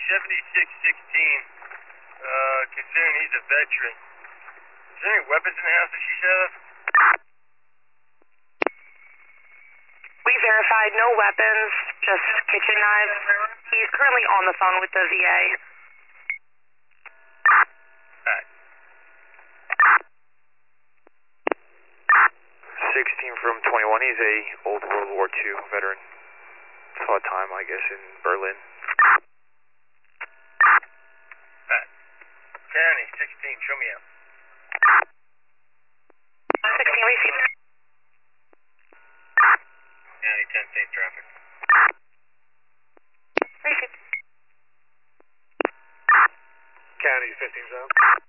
7616. Considering he's a veteran. Is there any weapons in the house that she's out of? We verified no weapons, just kitchen knives. He's currently on the phone with the VA. Alright. 16 from 21, he's a old World War II veteran. Saw time, I guess, in Berlin. Alright. County 16, show me out. 16 received. County 10, safe traffic. Received. County 15 zone.